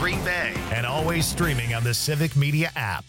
Green Bay, and always streaming on the Civic Media app.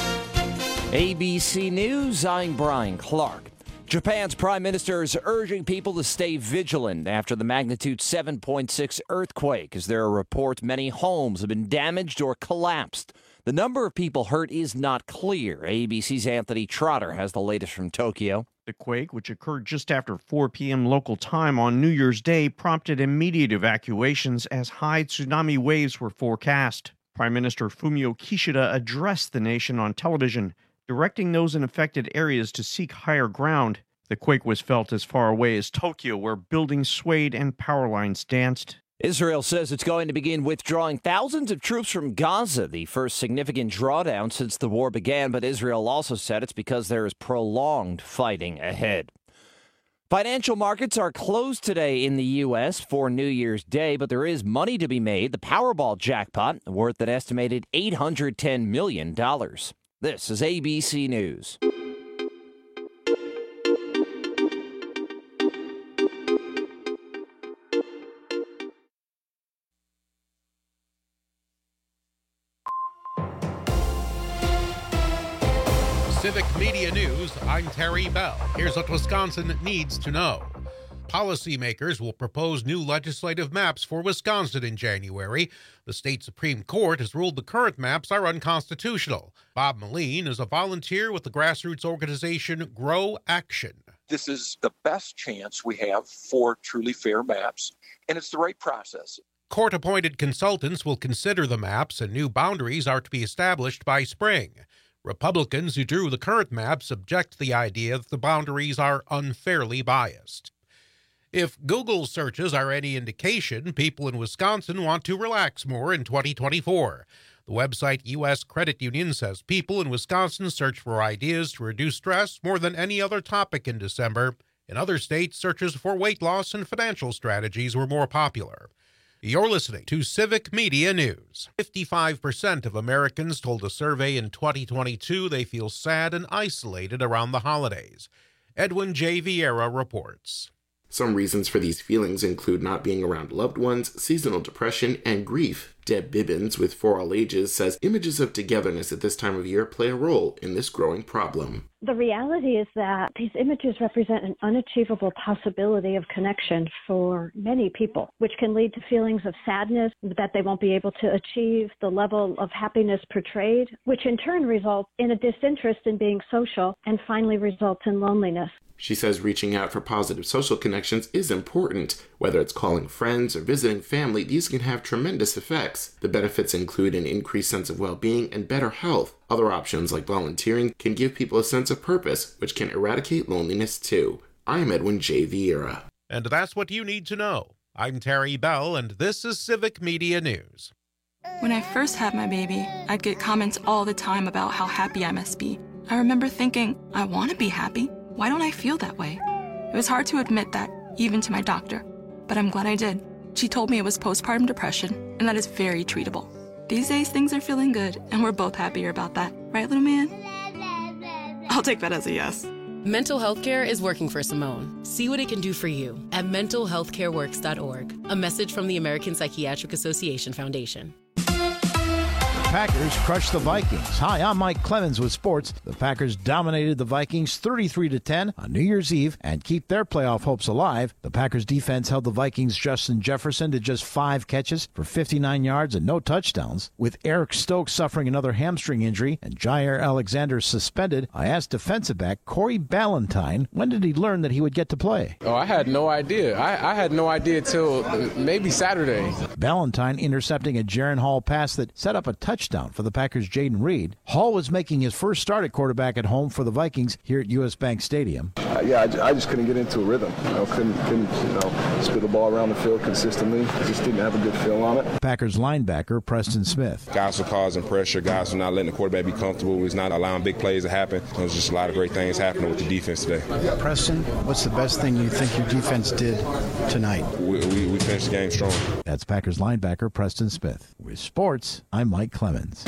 ABC News, I'm Brian Clark. Japan's prime minister is urging people to stay vigilant after the magnitude 7.6 earthquake, as there are reports many homes have been damaged or collapsed. The number of people hurt is not clear. ABC's Anthony Trotter has the latest from Tokyo. The quake, which occurred just after 4 p.m. local time on New Year's Day, prompted immediate evacuations as high tsunami waves were forecast. Prime Minister Fumio Kishida addressed the nation on television, directing those in affected areas to seek higher ground. The quake was felt as far away as Tokyo, where buildings swayed and power lines danced. Israel says it's going to begin withdrawing thousands of troops from Gaza, the first significant drawdown since the war began, but Israel also said it's because there is prolonged fighting ahead. Financial markets are closed today in the U.S. for New Year's Day, but there is money to be made. The Powerball jackpot, worth an estimated $810 million. This is ABC News. Civic Media News, I'm Terry Bell. Here's what Wisconsin needs to know. Policymakers will propose new legislative maps for Wisconsin in January. The state Supreme Court has ruled the current maps are unconstitutional. Bob Moline is a volunteer with the grassroots organization Grow Action. This is the best chance we have for truly fair maps, and it's the right process. Court-appointed consultants will consider the maps, and new boundaries are to be established by spring. Republicans who drew the current maps object to the idea that the boundaries are unfairly biased. If Google searches are any indication, people in Wisconsin want to relax more in 2024. The website U.S. Credit Union says people in Wisconsin search for ideas to reduce stress more than any other topic in December. In other states, searches for weight loss and financial strategies were more popular. You're listening to Civic Media News. 55% of Americans told a survey in 2022 they feel sad and isolated around the holidays. Edwin J. Vieira reports. Some reasons for these feelings include not being around loved ones, seasonal depression, and grief. Deb Bibbins with For All Ages says images of togetherness at this time of year play a role in this growing problem. The reality is that these images represent an unachievable possibility of connection for many people, which can lead to feelings of sadness that they won't be able to achieve the level of happiness portrayed, which in turn results in a disinterest in being social and finally results in loneliness. She says reaching out for positive social connections is important. Whether it's calling friends or visiting family, these can have tremendous effects. The benefits include an increased sense of well-being and better health. Other options like volunteering can give people a sense of purpose, which can eradicate loneliness too. I'm Edwin J. Vieira. And that's what you need to know. I'm Terry Bell, and this is Civic Media News. When I first had my baby, I'd get comments all the time about how happy I must be. I remember thinking, I want to be happy. Why don't I feel that way? It was hard to admit that, even to my doctor. But I'm glad I did. She told me it was postpartum depression, and that is very treatable. These days, things are feeling good, and we're both happier about that. Right, little man? I'll take that as a yes. Mental health care is working for Simone. See what it can do for you at mentalhealthcareworks.org. A message from the American Psychiatric Association Foundation. Packers crushed the Vikings. Hi, I'm Mike Clemens with sports. The Packers dominated the Vikings 33-10 on New Year's Eve and keep their playoff hopes alive. The Packers defense held the Vikings' Justin Jefferson to just 5 catches for 59 yards and no touchdowns. With Eric Stokes suffering another hamstring injury and Jair Alexander suspended, I asked defensive back Corey Ballentine when did he learn that he would get to play. Oh, I had no idea. I had no idea till maybe Saturday. Ballentine intercepting a Jaron Hall pass that set up a touchdown for the Packers' Jaden Reed. Hall was making his first start at quarterback at home for the Vikings here at U.S. Bank Stadium. I just couldn't get into a rhythm. Couldn't spit the ball around the field consistently. Just didn't have a good feel on it. Packers linebacker Preston Smith. Guys were causing pressure. Guys were not letting the quarterback be comfortable. He's not allowing big plays to happen. There's just a lot of great things happening with the defense today. Preston, what's the best thing you think your defense did tonight? We finished the game strong. That's Packers linebacker Preston Smith. With sports, I'm Mike Clemens.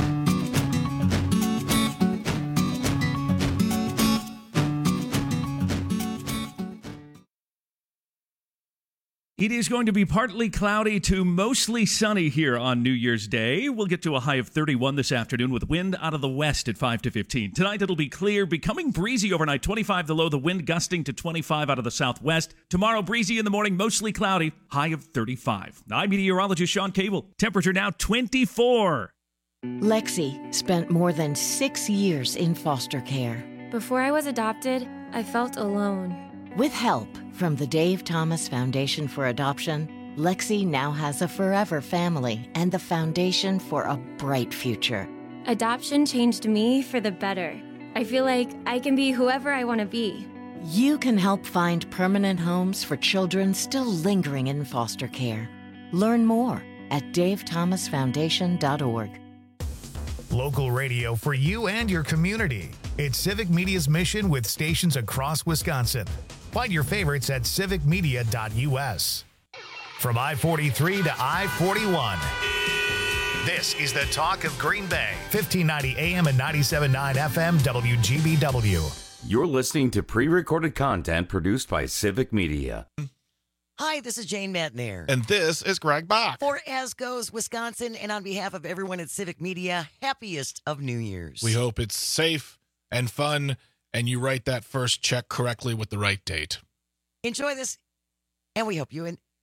It is going to be partly cloudy to mostly sunny here on New Year's Day. We'll get to a high of 31 this afternoon with wind out of the west at 5 to 15. Tonight it'll be clear, becoming breezy overnight, 25 the low, the wind gusting to 25 out of the southwest. Tomorrow breezy in the morning, mostly cloudy, high of 35. I'm meteorologist Sean Cable. Temperature now 24. Lexi spent more than 6 years in foster care. Before I was adopted, I felt alone. With help from the Dave Thomas Foundation for Adoption, Lexi now has a forever family and the foundation for a bright future. Adoption changed me for the better. I feel like I can be whoever I want to be. You can help find permanent homes for children still lingering in foster care. Learn more at davethomasfoundation.org. Local radio for you and your community. It's Civic Media's mission with stations across Wisconsin. Find your favorites at civicmedia.us. From I-43 to I-41. This is the talk of Green Bay. 1590 AM and 97.9 FM WGBW. You're listening to pre-recorded content produced by Civic Media. Hi, this is Jane Matnair. And this is Greg Bach. For As Goes Wisconsin, and on behalf of everyone at Civic Media, happiest of New Year's. We hope it's safe and fun, and you write that first check correctly with the right date. Enjoy this, and we hope you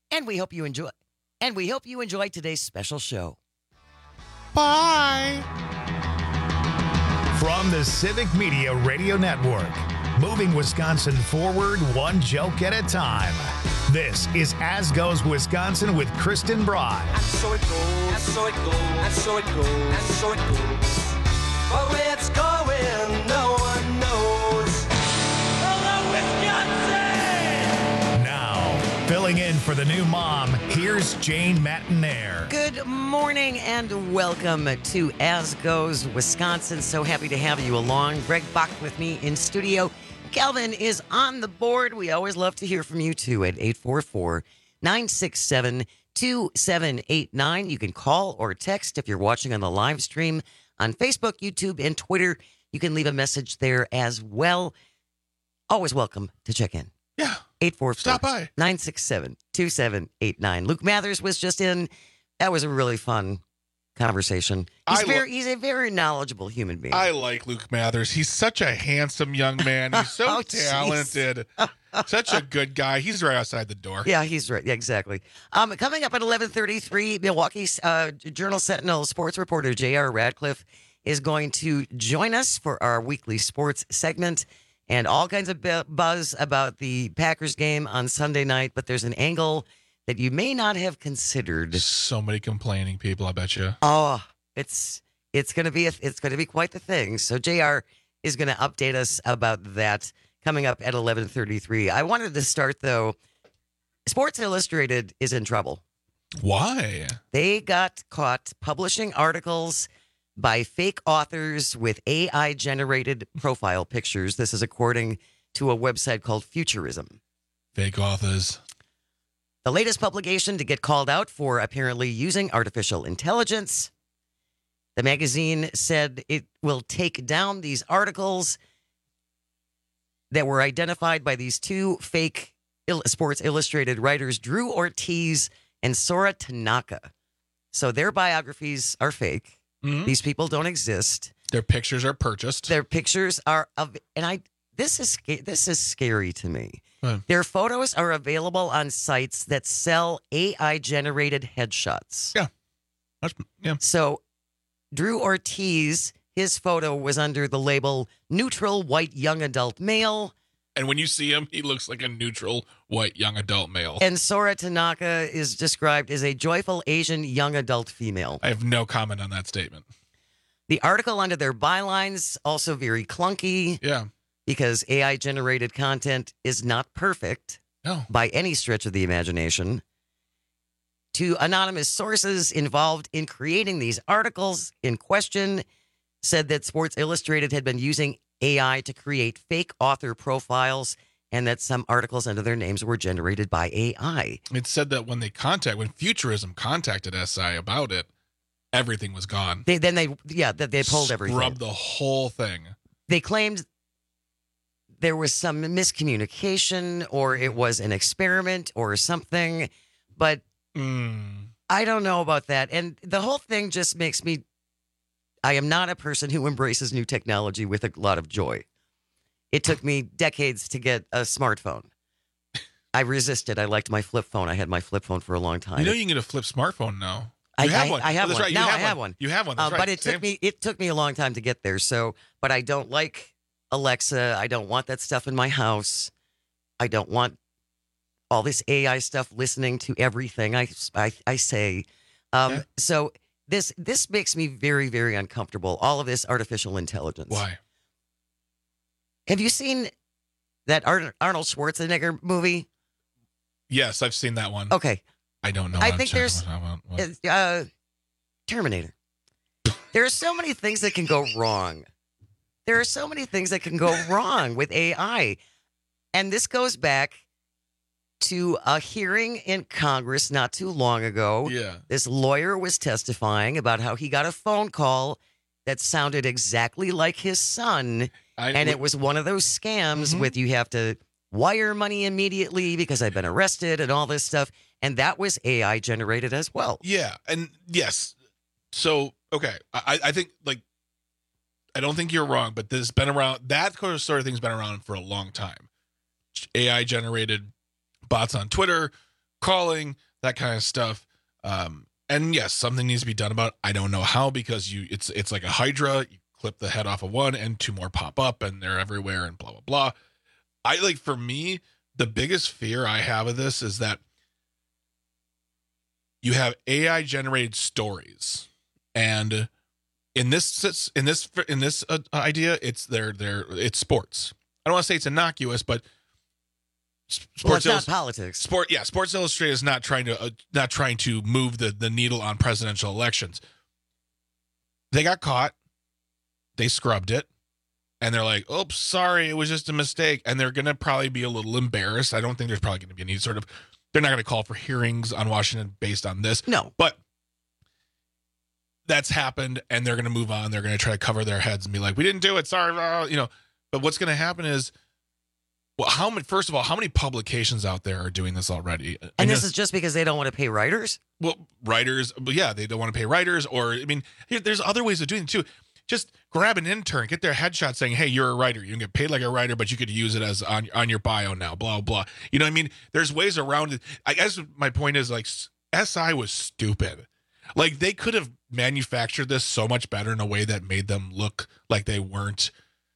enjoy today's special show. Bye. From the Civic Media Radio Network, moving Wisconsin forward one joke at a time. This is As Goes Wisconsin with Kristen Brye. And so it goes, and so it goes, and so it goes, and so it goes. But where it's going, no one knows. Hello, Wisconsin! Now, filling in for the new mom, here's Jane Matnair. Good morning and welcome to As Goes Wisconsin. So happy to have you along. Greg Bach with me in studio. Calvin is on the board. We always love to hear from you, too, at 844-967-2789. You can call or text if you're watching on the live stream on Facebook, YouTube, and Twitter. You can leave a message there as well. Always welcome to check in. Yeah. 844-967-2789. Luke Mathers was just in. That was a really fun conversation. He's a very knowledgeable human being. I like Luke Mathers. He's such a handsome young man. He's so talented. Such a good guy. He's right outside the door. Yeah, he's right. Yeah, exactly. Coming up at 11:33, Milwaukee's Journal-Sentinel sports reporter J.R. Radcliffe is going to join us for our weekly sports segment and all kinds of buzz about the Packers game on Sunday night. But there's an angle that you may not have considered. So many complaining people, I bet you. Oh, it's going to be quite the thing. So JR is going to update us about that coming up at 11:33. I wanted to start though. Sports Illustrated is in trouble. Why? They got caught publishing articles by fake authors with AI generated profile pictures. This is according to a website called Futurism. Fake authors. The latest publication to get called out for apparently using artificial intelligence. The magazine said it will take down these articles that were identified by these two fake Sports Illustrated writers, Drew Ortiz and Sora Tanaka. So their biographies are fake. Mm-hmm. These people don't exist. Their pictures are purchased. Their pictures are of, and this is scary to me. Their photos are available on sites that sell AI-generated headshots. Yeah. So Drew Ortiz, his photo was under the label neutral white young adult male. And when you see him, he looks like a neutral white young adult male. And Sora Tanaka is described as a joyful Asian young adult female. I have no comment on that statement. The article under their bylines also very clunky. Yeah. Because AI-generated content is not perfect by any stretch of the imagination. Two anonymous sources involved in creating these articles in question said that Sports Illustrated had been using AI to create fake author profiles and that some articles under their names were generated by AI. It said that when Futurism contacted SI about it, everything was gone. They pulled everything. Scrubbed the whole thing. They claimed there was some miscommunication or it was an experiment or something. But I don't know about that. And the whole thing just makes me, I am not a person who embraces new technology with a lot of joy. It took me decades to get a smartphone. I resisted. I liked my flip phone. I had my flip phone for a long time. You know you can get a flip smartphone now. I have one. I have one. Right. Now I have one. You have one. That's right. But it took me a long time to get there. So, but I don't like Alexa. I don't want that stuff in my house. I don't want all this AI stuff listening to everything I say. So this makes me very, very uncomfortable. All of this artificial intelligence. Why? Have you seen that Arnold Schwarzenegger movie? Yes, I've seen that one. Okay. I don't know. I think there's Terminator. There are so many things that can go wrong. There are so many things that can go wrong with AI. And this goes back to a hearing in Congress not too long ago. Yeah. This lawyer was testifying about how he got a phone call that sounded exactly like his son. And it was one of those scams with you have to wire money immediately because I've been arrested and all this stuff. And that was AI generated as well. Yeah. And yes. So, okay. I think, like, I don't think you're wrong, but this has been around. That sort of thing's been around for a long time. AI generated bots on Twitter, calling, that kind of stuff. And yes, something needs to be done about it. I don't know how, because it's like a Hydra. You clip the head off of one and two more pop up and they're everywhere and blah, blah, blah. For me, the biggest fear I have of this is that you have AI generated stories, and in this idea, it's sports. I don't want to say it's innocuous, but it's not politics. Sports Illustrated is not trying to move the needle on presidential elections. They got caught. They scrubbed it. And they're like, oops, sorry, it was just a mistake. And they're going to probably be a little embarrassed. I don't think there's probably going to be any sort of, they're not going to call for hearings on Washington based on this. No. But that's happened, and they're going to move on. They're going to try to cover their heads and be like, we didn't do it, sorry. But what's going to happen is, well, first of all, how many publications out there are doing this already? And this is just because they don't want to pay writers? Well, writers, but yeah, they don't want to pay writers. Or, there's other ways of doing it too. Just grab an intern, get their headshot saying, hey, you're a writer. You can get paid like a writer, but you could use it as on your bio now, blah, blah. You know what I mean? There's ways around it. I guess my point is, like, SI was stupid. Like, they could have manufactured this so much better in a way that made them look like they weren't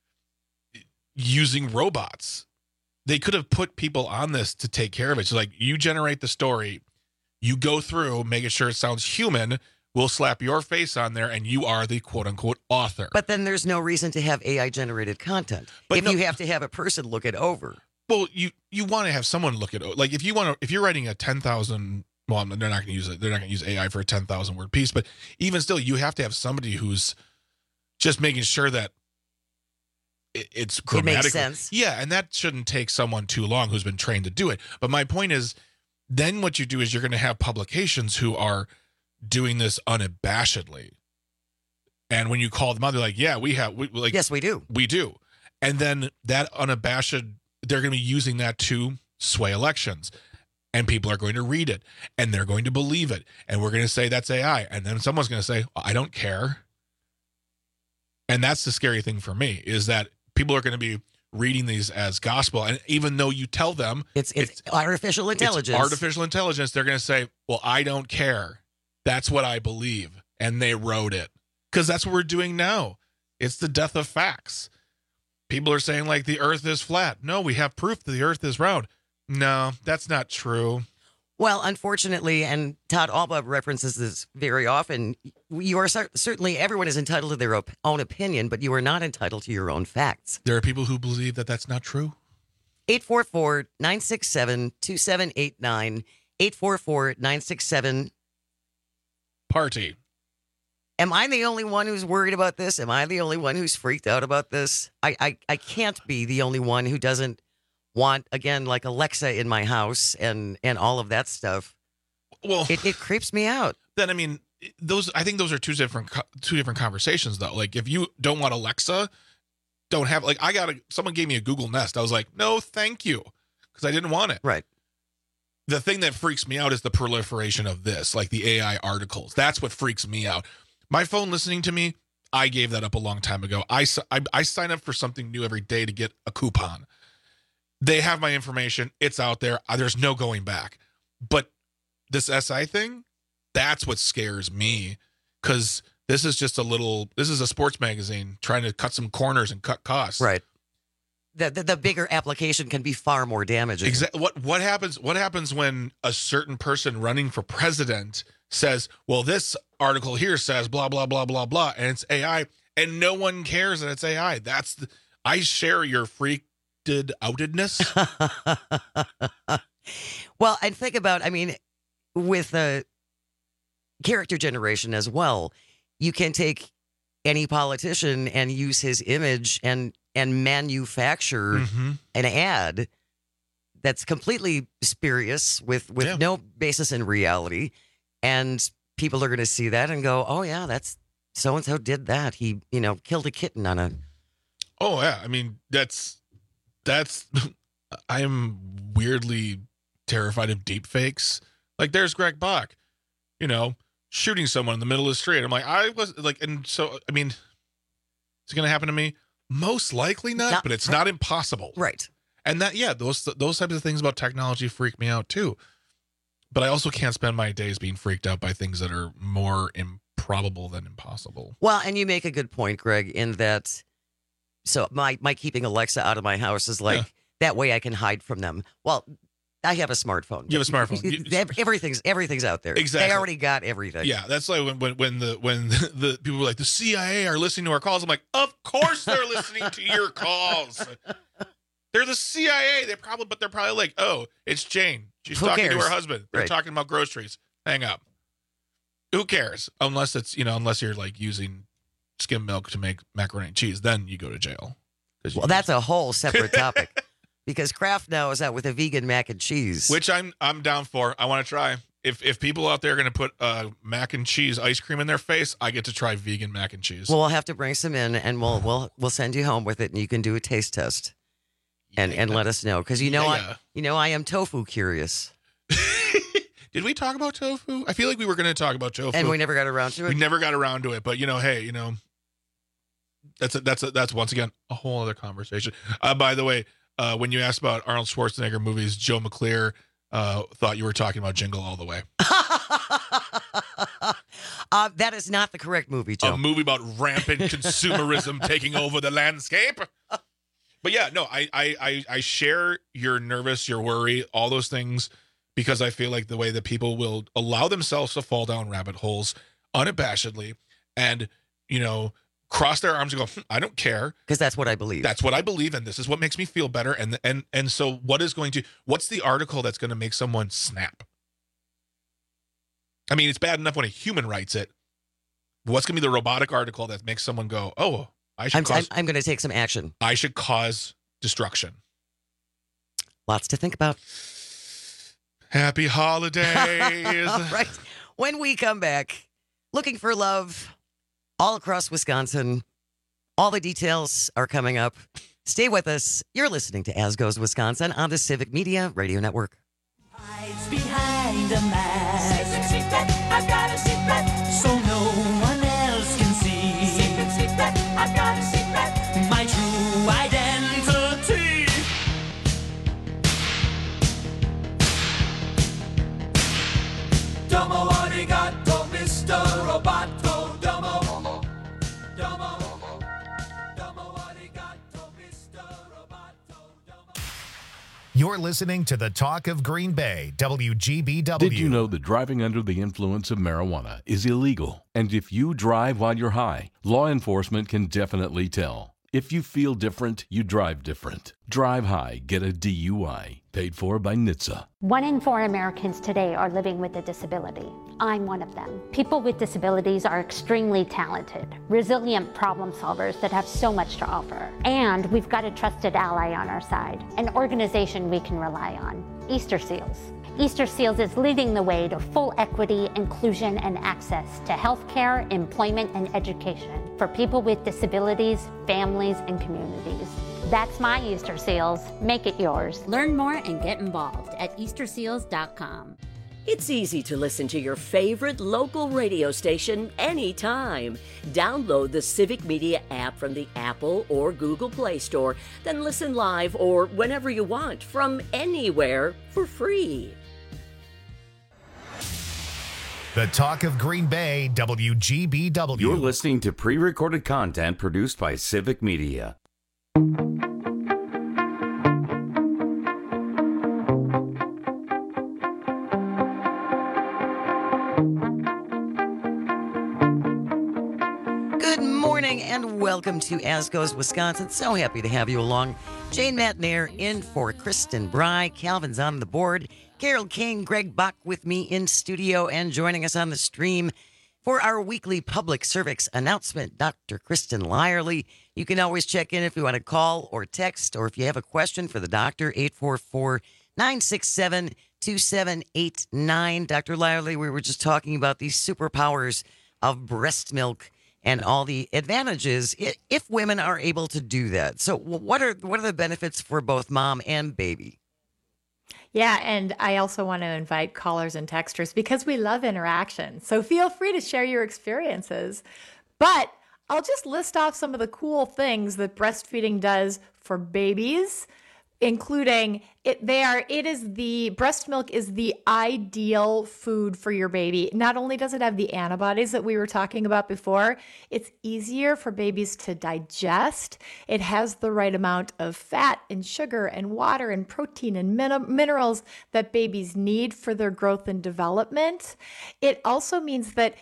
using robots. They could have put people on this to take care of it. So, like, you generate the story, you go through, making sure it sounds human. We'll slap your face on there, and you are the quote-unquote author. But then there's no reason to have AI-generated content you have to have a person look it over. Well, you want to have someone look it over. Like, if you're writing a 10,000, well, they're not going to use it. They're not going to use AI for a 10,000 word piece. But even still, you have to have somebody who's just making sure that it's grammatically. It makes sense. Yeah, and that shouldn't take someone too long who's been trained to do it. But my point is, then what you do is you're going to have publications who are doing this unabashedly, and when you call them out, they're like, yeah, yes, we do, and then that unabashed, they're going to be using that to sway elections, and people are going to read it, and they're going to believe it, and we're going to say that's AI, and then someone's going to say, I don't care. And that's the scary thing for me, is that people are going to be reading these as gospel, and even though you tell them it's artificial intelligence, they're going to say, well, I don't care. That's what I believe. And they wrote it. Because that's what we're doing now. It's the death of facts. People are saying, like, the earth is flat. No, we have proof that the earth is round. No, that's not true. Well, unfortunately, and Todd Alba references this very often, you are certainly, everyone is entitled to their own opinion, but you are not entitled to your own facts. There are people who believe that that's not true. 844-967-2789, 844-967 Party. Am I the only one who's worried about this? Am I the only one who's freaked out about this? I can't be the only one who doesn't want, again, like Alexa in my house and all of that stuff. Well, it creeps me out. Then, I think those are two different conversations, though. Like, if you don't want Alexa, don't have, like, someone gave me a Google Nest. I was like, no, thank you, because I didn't want it. Right. the thing that freaks me out is the proliferation of this, like the AI articles. That's what freaks me out. My phone listening to me, I gave that up a long time ago. I sign up for something new every day to get a coupon. They have my information. It's out there. There's no going back. But this SI thing, that's what scares me, because this is just this is a sports magazine trying to cut some corners and cut costs. Right. The bigger application can be far more damaging. Exactly. What happens when a certain person running for president says, well, this article here says blah, blah, blah, blah, blah, and it's AI, and no one cares that it's AI. I share your freaked outedness. Well, and think about, with character generation as well, you can take any politician and use his image and manufacture an ad that's completely spurious with no basis in reality, and people are going to see that and go, oh yeah, that's so and so did that. He killed a kitten on a. Oh yeah, that's I am weirdly terrified of deep fakes. Like there's Greg Bach, shooting someone in the middle of the street. I'm like, and so is it going to happen to me? Most likely not, but it's not impossible. Right. And those types of things about technology freak me out too. But I also can't spend my days being freaked out by things that are more improbable than impossible. Well, and you make a good point, Greg, in that. So my keeping Alexa out of my house is like that way I can hide from them. Well, I have a smartphone. You have a smartphone. Everything's out there. Exactly. They already got everything. Yeah, that's like when the people were like, the CIA are listening to our calls. I'm like, of course they're listening to your calls. They're the CIA. They're probably like, oh, it's Jane. She's talking to her husband. They're talking about groceries. Hang up. Who cares? Unless unless you're like using skim milk to make macaroni and cheese, then you go to jail. Well, that's a whole separate topic. Because Kraft now is out with a vegan mac and cheese, which I'm down for. I want to try. If people out there are going to put mac and cheese ice cream in their face, I get to try vegan mac and cheese. Well, we'll have to bring some in, and we'll send you home with it, and you can do a taste test, and let us know, because I am tofu curious. Did we talk about tofu? I feel like we were going to talk about tofu, and we never got around to it. We never got around to it, but hey, that's once again a whole other conversation. By the way. When you asked about Arnold Schwarzenegger movies, Joe McClure thought you were talking about Jingle All the Way. That is not the correct movie, Joe. A movie about rampant consumerism taking over the landscape. But yeah, no, I share your nervous, your worry, all those things, because I feel like the way that people will allow themselves to fall down rabbit holes unabashedly and, cross their arms and go, I don't care. Because that's what I believe. That's what I believe, and this is what makes me feel better. And so what's the article that's going to make someone snap? It's bad enough when a human writes it. What's going to be the robotic article that makes someone go, oh, I'm going to take some action. I should cause destruction. Lots to think about. Happy holidays. All right. When we come back, looking for love all across Wisconsin. All the details are coming up. Stay with us. You're listening to As Goes Wisconsin on the Civic Media Radio Network. Hides behind a mask. Secret, I've got a secret. So no one else can see. Secret, I've got a secret. My true identity. Domo arigato, Mr. Roboto. You're listening to the Talk of Green Bay, WGBW. Did you know that driving under the influence of marijuana is illegal? And if you drive while you're high, law enforcement can definitely tell. If you feel different, you drive different. Drive high, get a DUI. Paid for by NHTSA. 1 in 4 Americans today are living with a disability. I'm one of them. People with disabilities are extremely talented, resilient problem solvers that have so much to offer. And we've got a trusted ally on our side, an organization we can rely on, Easter Seals. Easter Seals is leading the way to full equity, inclusion, and access to healthcare, employment, and education for people with disabilities, families, and communities. That's my Easter Seals. Make it yours. Learn more and get involved at easterseals.com. It's easy to listen to your favorite local radio station anytime. Download the Civic Media app from the Apple or Google Play Store, then listen live or whenever you want from anywhere for free. The Talk of Green Bay, WGBW. You're listening to pre-recorded content produced by Civic Media. Good morning and welcome to As Goes Wisconsin. So happy to have you along. Jane Matnair in for Kristen Bry. Calvin's on the board. Carol King, Greg Bach with me in studio and joining us on the stream for our weekly public service announcement, Dr. Kristen Lyerly. You can always check in if you want to call or text, or if you have a question for the doctor, 844-967-2789. Dr. Lyerly, we were just talking about these superpowers of breast milk and all the advantages if women are able to do that. So what are the benefits for both mom and baby? Yeah, and I also want to invite callers and texters because we love interaction. So feel free to share your experiences. But I'll just list off some of the cool things that breastfeeding does for babies, including breast milk is the ideal food for your baby. Not only does it have the antibodies that we were talking about before, it's easier for babies to digest. It has the right amount of fat and sugar and water and protein and minerals that babies need for their growth and development. It also means that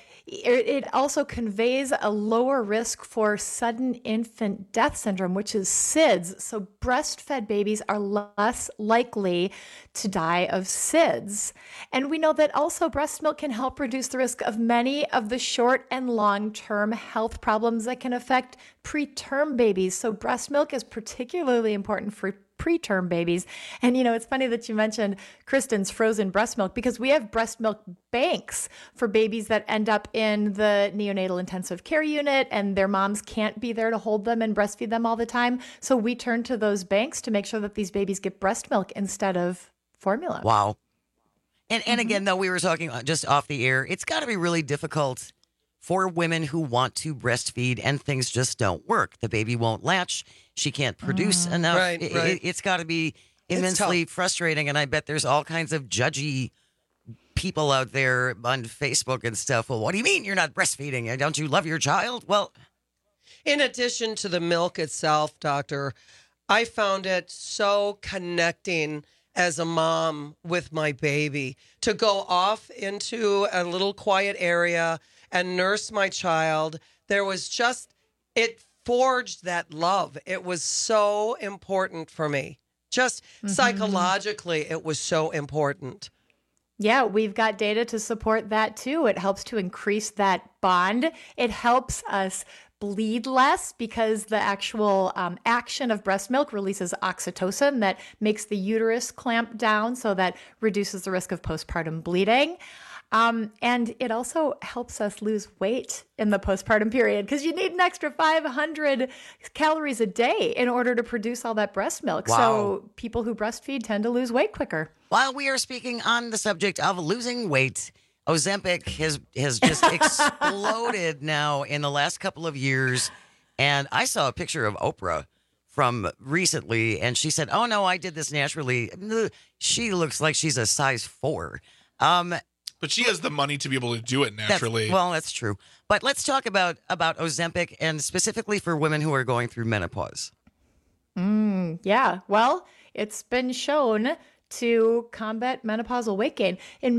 it also conveys a lower risk for sudden infant death syndrome, which is SIDS. So breastfed babies are less likely to die of SIDS. And we know that also breast milk can help reduce the risk of many of the short and long-term health problems that can affect preterm babies. So breast milk is particularly important for preterm babies. And, it's funny that you mentioned Kristen's frozen breast milk because we have breast milk banks for babies that end up in the neonatal intensive care unit and their moms can't be there to hold them and breastfeed them all the time. So we turn to those banks to make sure that these babies get breast milk instead of formula. Wow. And again, though, we were talking just off the air, it's got to be really difficult for women who want to breastfeed and things just don't work. The baby won't latch. She can't produce enough. Right. It's got to be immensely frustrating. And I bet there's all kinds of judgy people out there on Facebook and stuff. Well, what do you mean you're not breastfeeding? Don't you love your child? Well, in addition to the milk itself, doctor, I found it so connecting as a mom with my baby to go off into a little quiet area and nurse my child. There was it forged that love. It was so important for me. Just psychologically, it was so important. Yeah, we've got data to support that too. It helps to increase that bond. It helps us bleed less because the actual action of breast milk releases oxytocin that makes the uterus clamp down, so that reduces the risk of postpartum bleeding. And it also helps us lose weight in the postpartum period because you need an extra 500 calories a day in order to produce all that breast milk. Wow. So people who breastfeed tend to lose weight quicker. While we are speaking on the subject of losing weight, Ozempic has just exploded now in the last couple of years. And I saw a picture of Oprah from recently, and she said, "Oh, no, I did this naturally." She looks like she's a size 4. But she has the money to be able to do it naturally. That's true. But let's talk about Ozempic, and specifically for women who are going through menopause. Yeah. Well, it's been shown to combat menopausal weight gain.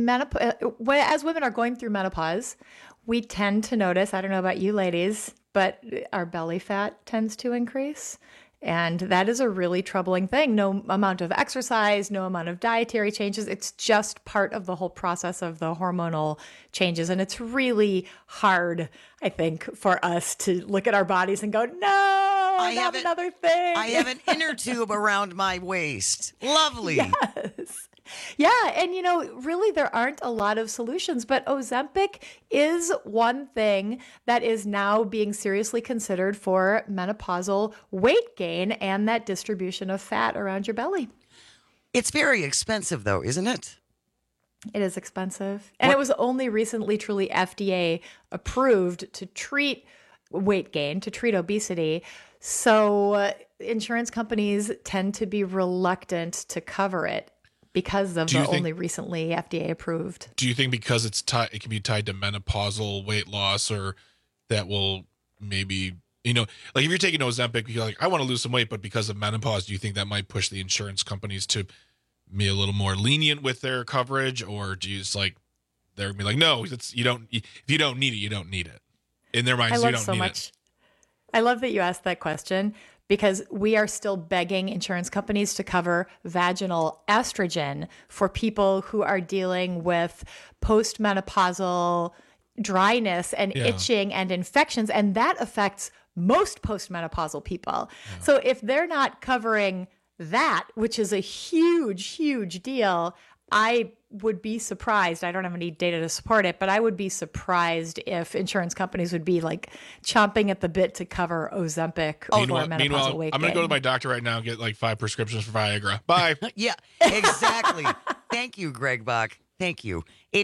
As women are going through menopause, we tend to notice, I don't know about you ladies, but our belly fat tends to increase. And that is a really troubling thing. No amount of exercise, no amount of dietary changes. It's just part of the whole process of the hormonal changes. And it's really hard, I think, for us to look at our bodies and go, no, not another thing. I have an inner tube around my waist. Lovely. Yes. Yeah. And, really there aren't a lot of solutions, but Ozempic is one thing that is now being seriously considered for menopausal weight gain and that distribution of fat around your belly. It's very expensive, though, isn't it? It is expensive. And it was only recently truly FDA approved to treat weight gain, to treat obesity. So insurance companies tend to be reluctant to cover it because of the only recently FDA approved. Do you think because it can be tied to menopausal weight loss, or that will maybe, like if you're taking Ozempic, you're like, I want to lose some weight, but because of menopause, do you think that might push the insurance companies to be a little more lenient with their coverage, or do you just they're gonna be like, no, if you don't need it, you don't need it. In their minds, you don't need it. I love that you asked that question, because we are still begging insurance companies to cover vaginal estrogen for people who are dealing with postmenopausal dryness and itching and infections. And that affects most postmenopausal people. Yeah. So if they're not covering that, which is a huge, huge deal, I would be surprised. I don't have any data to support it, but I would be surprised if insurance companies would be chomping at the bit to cover Ozempic for menopausal weight gain. I'm going to go to my doctor right now and get 5 prescriptions for Viagra. Bye. Yeah, exactly. Thank you, Greg Bach. Thank you.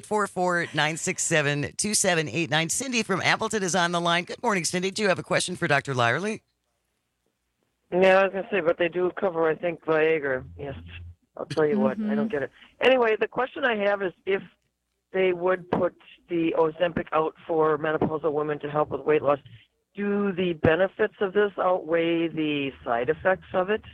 844-967-2789. Cindy from Appleton is on the line. Good morning, Cindy. Do you have a question for Dr. Lyerly? Yeah, I was going to say, but they do cover, I think, Viagra. Yes. I'll tell you what, I don't get it. Anyway, the question I have is if they would put the Ozempic out for menopausal women to help with weight loss, do the benefits of this outweigh the side effects of it?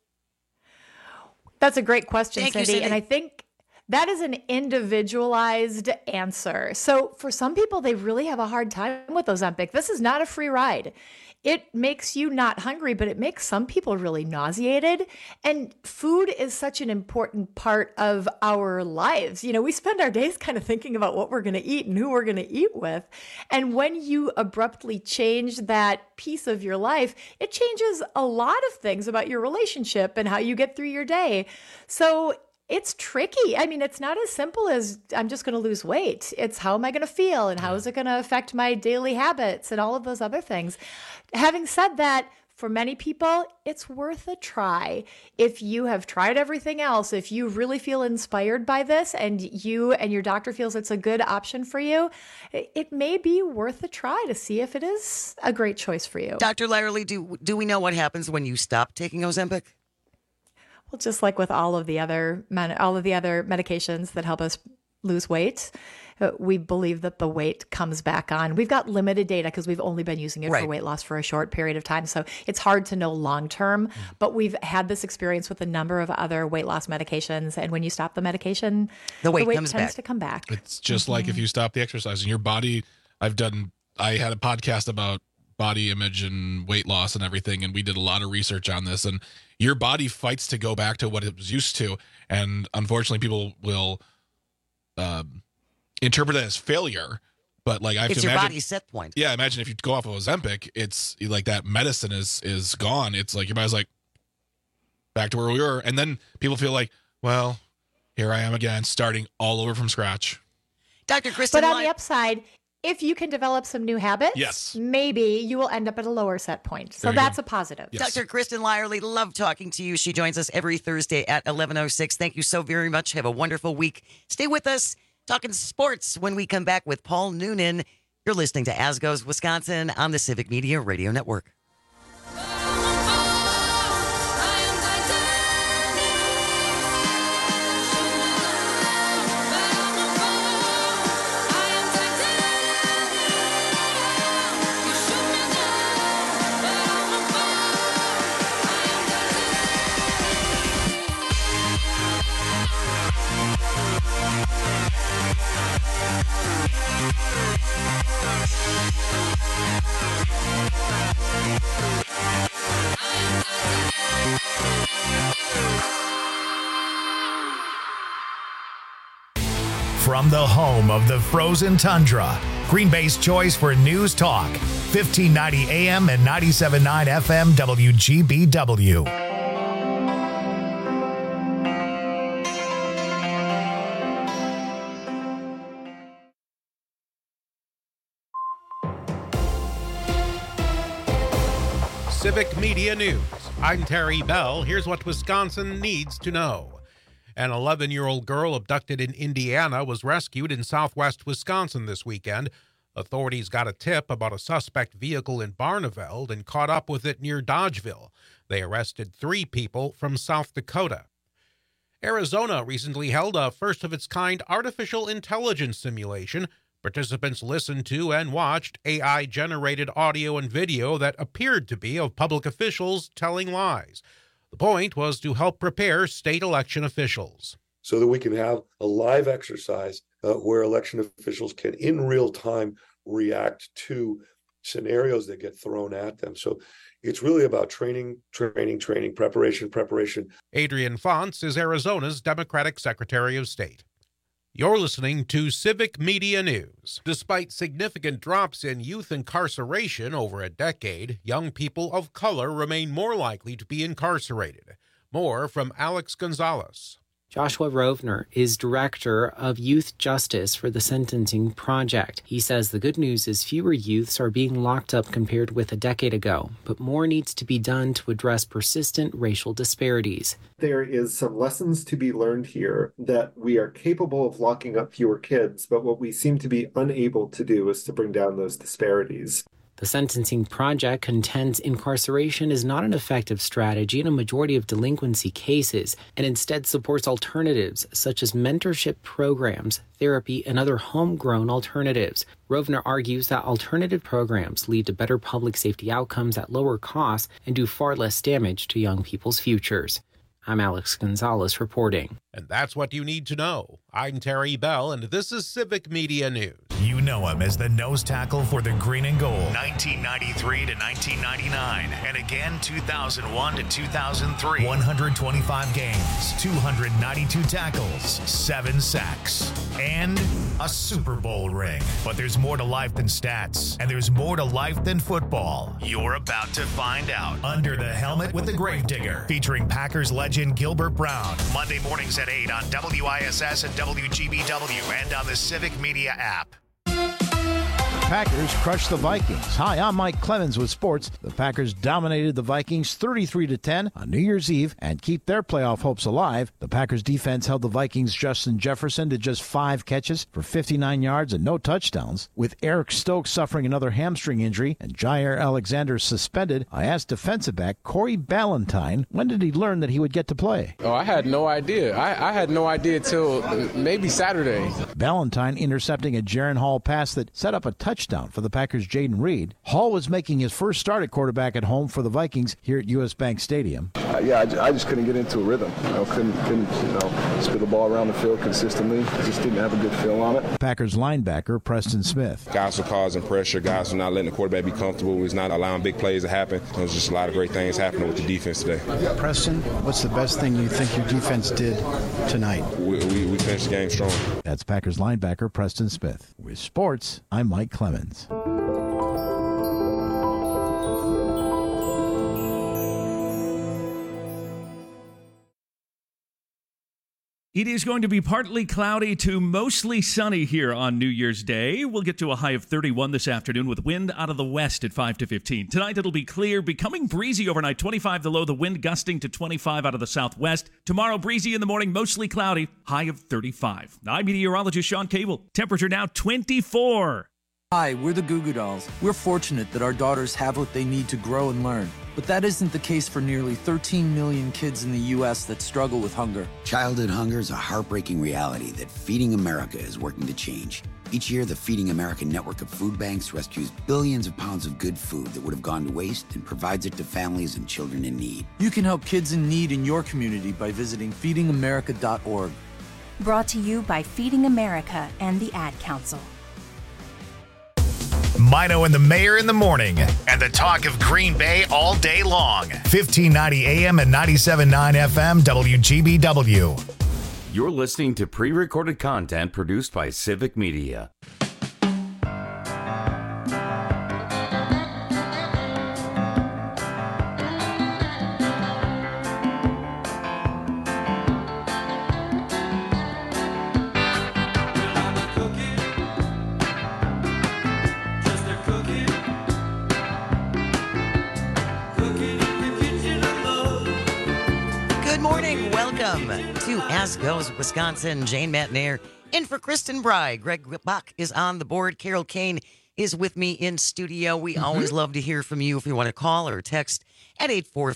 That's a great question, Cindy. And I think that is an individualized answer. So for some people, they really have a hard time with Ozempic. This is not a free ride. It makes you not hungry, but it makes some people really nauseated. And food is such an important part of our lives. We spend our days kind of thinking about what we're going to eat and who we're going to eat with. And when you abruptly change that piece of your life, it changes a lot of things about your relationship and how you get through your day. So it's tricky. I mean, it's not as simple as I'm just going to lose weight. It's how am I going to feel and how is it going to affect my daily habits and all of those other things. Having said that, for many people, it's worth a try. If you have tried everything else, if you really feel inspired by this and you and your doctor feels it's a good option for you, it may be worth a try to see if it is a great choice for you. Dr. Lyerly, do we know what happens when you stop taking Ozempic? Well, just like with all of the other medications that help us lose weight, we believe that the weight comes back on. We've got limited data because we've only been using it for weight loss for a short period of time. So it's hard to know long term, but we've had this experience with a number of other weight loss medications. And when you stop the medication, the weight tends to come back. It's just like if you stop the exercise and your body, I had a podcast about body image and weight loss and everything, and we did a lot of research on this, and your body fights to go back to what it was used to, and unfortunately people will interpret it as failure, but I have it's to your imagine, body's set point. Yeah, imagine if you go off of Ozempic, it's that medicine is gone. It's your body's back to where we were, and then people feel well, here I am again, starting all over from scratch. Dr. Kristen, but on the upside, if you can develop some new habits, maybe you will end up at a lower set point. So that's a positive. Yes. Dr. Kristen Lyerly, love talking to you. She joins us every Thursday at 11:06. Thank you so very much. Have a wonderful week. Stay with us, talking sports when we come back with Paul Noonan. You're listening to As Goes Wisconsin on the Civic Media Radio Network. From the home of the frozen tundra, Green Bay's choice for news talk, 1590 AM and 97.9 FM WGBW. Civic Media News. I'm Terry Bell. Here's what Wisconsin needs to know. An 11-year-old girl abducted in Indiana was rescued in southwest Wisconsin this weekend. Authorities got a tip about a suspect vehicle in Barneveld and caught up with it near Dodgeville. They arrested 3 people from South Dakota. Arizona recently held a first-of-its-kind artificial intelligence simulation. Participants listened to and watched AI-generated audio and video that appeared to be of public officials telling lies. The point was to help prepare state election officials. So that we can have a live exercise where election officials can, in real time, react to scenarios that get thrown at them. So it's really about training, preparation. Adrian Fonts is Arizona's Democratic Secretary of State. You're listening to Civic Media News. Despite significant drops in youth incarceration over a decade, young people of color remain more likely to be incarcerated. More from Alex Gonzalez. Joshua Rovner is director of youth justice for the Sentencing Project. He says the good news is fewer youths are being locked up compared with a decade ago, but more needs to be done to address persistent racial disparities. There is some lessons to be learned here that we are capable of locking up fewer kids, but what we seem to be unable to do is to bring down those disparities. The Sentencing Project contends incarceration is not an effective strategy in a majority of delinquency cases and instead supports alternatives such as mentorship programs, therapy, and other homegrown alternatives. Rovner argues that alternative programs lead to better public safety outcomes at lower costs and do far less damage to young people's futures. I'm Alex Gonzalez reporting. And that's what you need to know. I'm Terry Bell, and this is Civic Media News. You know him as the nose tackle for the Green and Gold, 1993 to 1999, and again 2001 to 2003. 125 games, 292 tackles, 7 sacks, and a Super Bowl ring. But there's more to life than stats, and there's more to life than football. You're about to find out. Under the Helmet with the Gravedigger, featuring Packers legend Gilbert Brown. Monday mornings at 8 on WISS and WGBW and on the Civic Media app. Packers crushed the Vikings. Hi, I'm Mike Clemens with sports. The Packers dominated the Vikings 33-10 on New Year's Eve and keep their playoff hopes alive. The Packers defense held the Vikings' Justin Jefferson to just 5 catches for 59 yards and no touchdowns. With Eric Stokes suffering another hamstring injury and Jair Alexander suspended, I asked defensive back Corey Ballentine when did he learn that he would get to play. Oh, I had no idea. I had no idea till maybe Saturday. Ballentine intercepting a Jaron Hall pass that set up a touchdown for the Packers' Jaden Reed. Hall was making his first start at quarterback at home for the Vikings here at US Bank Stadium. I just couldn't get into a rhythm. Couldn't spit the ball around the field consistently. Just didn't have a good feel on it. Packers linebacker Preston Smith. Guys were causing pressure. Guys were not letting the quarterback be comfortable. We was not allowing big plays to happen. There was just a lot of great things happening with the defense today. Preston, what's the best thing you think your defense did tonight? We finished the game strong. That's Packers linebacker Preston Smith. With sports, I'm Mike Clemens. It is going to be partly cloudy to mostly sunny here on New Year's Day. We'll get to a high of 31 this afternoon with wind out of the west at 5 to 15. Tonight it'll be clear, becoming breezy overnight, 25 the low, the wind gusting to 25 out of the southwest. Tomorrow breezy in the morning, mostly cloudy, high of 35. I'm meteorologist Sean Cable. Temperature now 24. Hi, we're the Goo Goo Dolls. We're fortunate that our daughters have what they need to grow and learn. But that isn't the case for nearly 13 million kids in the U.S. that struggle with hunger. Childhood hunger is a heartbreaking reality that Feeding America is working to change. Each year, the Feeding America network of food banks rescues billions of pounds of good food that would have gone to waste and provides it to families and children in need. You can help kids in need in your community by visiting feedingamerica.org. Brought to you by Feeding America and the Ad Council. Mino and the Mayor in the morning, and the talk of Green Bay all day long. 1590 AM and 97.9 FM WGBW. You're listening to pre-recorded content produced by Civic Media. To As Goes Wisconsin, Jane Matnair in for Kristen Bry. Greg Bach is on the board. Carol Kane is with me in studio. We always love to hear from you if you want to call or text at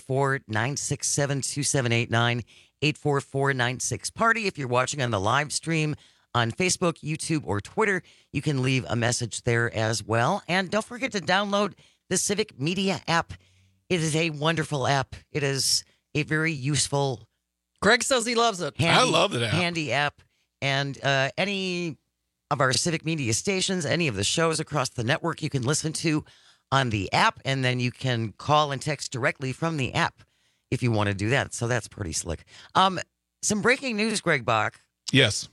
844-967-2789, 844-96-PARTY. If you're watching on the live stream on Facebook, YouTube, or Twitter, you can leave a message there as well. And don't forget to download the Civic Media app. It is a wonderful app. It is a very useful Greg says he loves it. I love that app. Handy app. And any of our Civic Media stations, any of the shows across the network, you can listen to on the app, and then you can call and text directly from the app if you want to do that. So that's pretty slick. Some breaking news, Greg Bach. Yes.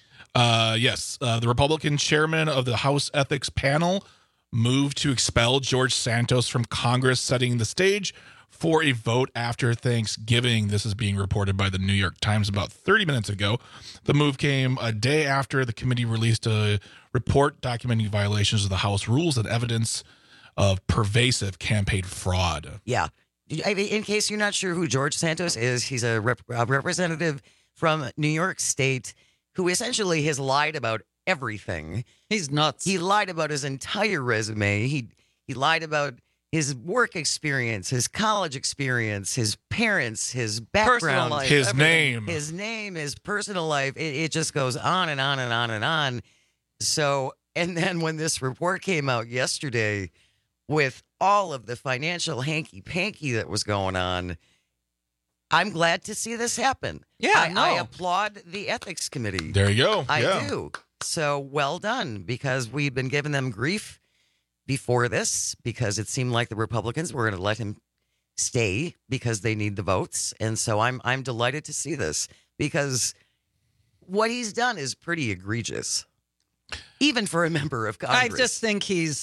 The Republican chairman of the House Ethics Panel moved to expel George Santos from Congress, setting the stage for a vote after Thanksgiving. This is being reported by the New York Times about 30 minutes ago. The move came a day after the committee released a report documenting violations of the House rules and evidence of pervasive campaign fraud. Yeah. In case you're not sure who George Santos is, he's a representative from New York State who essentially has lied about everything. He's nuts. He lied about his entire resume. He lied about his work experience, his college experience, his parents, his background, life, his name, his personal life. It just goes on and on and on and on. So, and then when this report came out yesterday with all of the financial hanky-panky that was going on, I'm glad to see this happen. Yeah, I applaud the ethics committee. There you go. I do. So well done, because we've been giving them grief before this, because it seemed like the Republicans were going to let him stay because they need the votes. And so I'm delighted to see this, because what he's done is pretty egregious, even for a member of Congress. I just think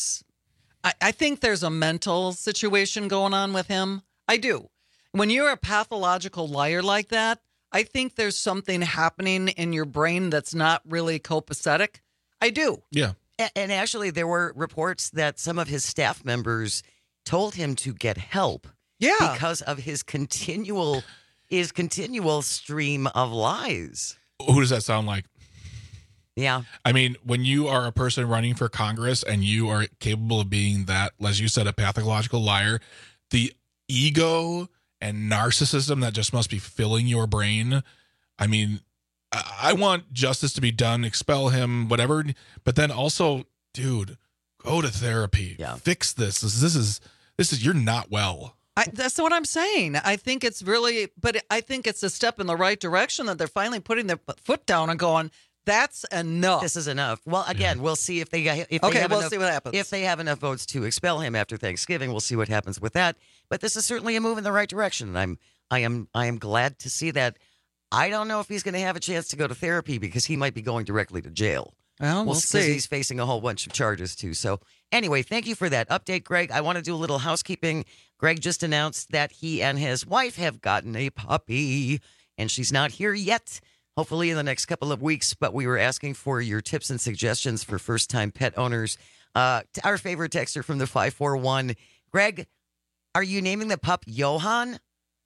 I think there's a mental situation going on with him. I do. When you're a pathological liar like that, I think there's something happening in your brain that's not really copacetic. I do. Yeah. And actually, there were reports that some of his staff members told him to get help. Yeah. Because of his continual stream of lies. Who does that sound like? Yeah. I mean, when you are a person running for Congress and you are capable of being that, as you said, a pathological liar, the ego and narcissism that just must be filling your brain. I mean, I want justice to be done, expel him, whatever. But then also, dude, go to therapy. Yeah. Fix this. This is you're not well. That's what I'm saying. I think it's really, but I think it's a step in the right direction that they're finally putting their foot down and going, that's enough. This is enough. Well, again, we'll see if they have we'll enough, see what happens. If they have enough votes to expel him after Thanksgiving, we'll see what happens with that. But this is certainly a move in the right direction, and I am glad to see that. I don't know if he's going to have a chance to go to therapy, because he might be going directly to jail. Well, we'll see. Because he's facing a whole bunch of charges too. So anyway, thank you for that update, Greg. I want to do a little housekeeping. Greg just announced that he and his wife have gotten a puppy, and she's not here yet. Hopefully in the next couple of weeks, but we were asking for your tips and suggestions for first-time pet owners. Our favorite texter from the 541, Greg, are you naming the pup Johann,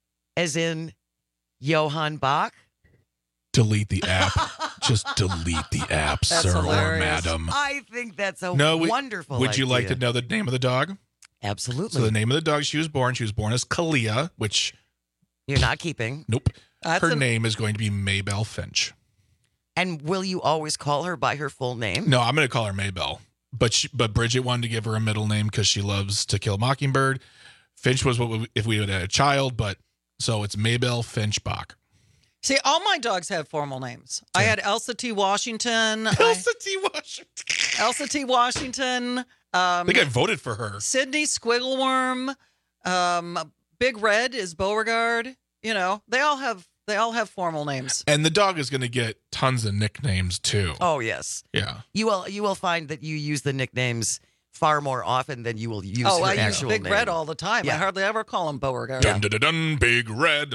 as in Johann Bach? Delete the app. Just delete the app, That's sir hilarious. or madam. I think that's a No, wonderful Would you like idea. to know the name of the dog? Absolutely. So the name of the dog she was born as Kalia, which you're not keeping. Nope. Her name is going to be Maybelle Finch. And will you always call her by her full name? No, I'm going to call her Maybelle. But Bridget wanted to give her a middle name because she loves To Kill a Mockingbird. Finch was if we had a child, but so it's Maybelle Finch Bach. See, all my dogs have formal names. I had Elsa T. Washington. Elsa T. Washington. Elsa T. Washington. I think I voted for her. Sydney Squiggleworm. Big Red is Beauregard. You know, they all have They all have formal names. And the dog is going to get tons of nicknames too. Oh, yes. Yeah. You will find that you use the nicknames far more often than you will use your I use actual Big name. Red all the time. Yeah. I hardly ever call him Beauregard. Dun, dun, dun, dun, Big Red.